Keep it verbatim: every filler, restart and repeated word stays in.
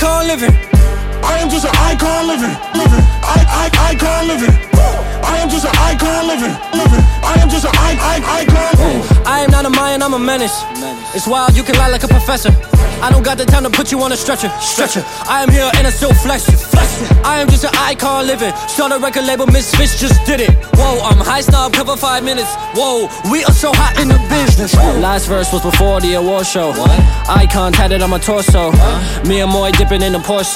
icon living. I am just an icon living, living. I, I, icon living. I am just an icon living, living. I am just an I, I, icon. I am not a Mayan, I'm a menace. It's wild, you can lie like a professor. I don't got the time to put you on a stretcher, stretcher. I am here and I still flex it, flex it. I am just an icon living. Start a record label, Misfits just did it. Whoa, I'm high snob, cover five minutes. Whoa, we are so hot in the business. Last verse was before the award show. Icon tatted on my torso. Me and Moy dipping in the Porsche.